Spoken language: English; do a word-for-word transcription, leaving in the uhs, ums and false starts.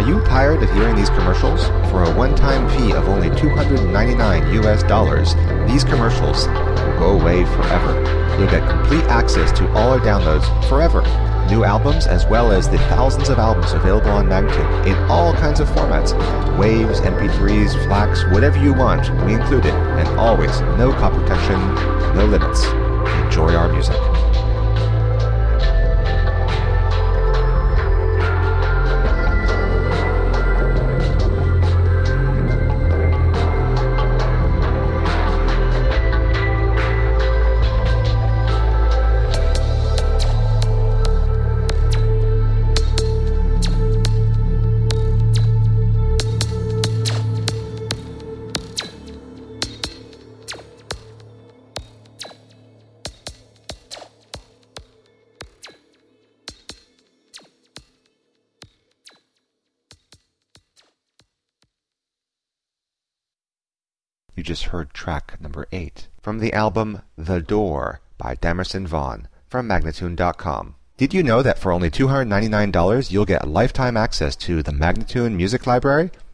Are you tired of hearing these commercials? For a one-time fee of only two hundred ninety-nine U S dollars, these commercials will go away forever. You'll get complete access to all our downloads forever. New albums as well as the thousands of albums available on Magnatune in all kinds of formats. Waves, M P threes, FLACs, whatever you want, we include it. And always, no copy protection, no limits. Enjoy our music. You just heard track number eight from the album The Door by Damerson Vaughn from Magnatune dot com. Did you know that for only two hundred ninety-nine dollars you'll get lifetime access to the Magnatune Music Library?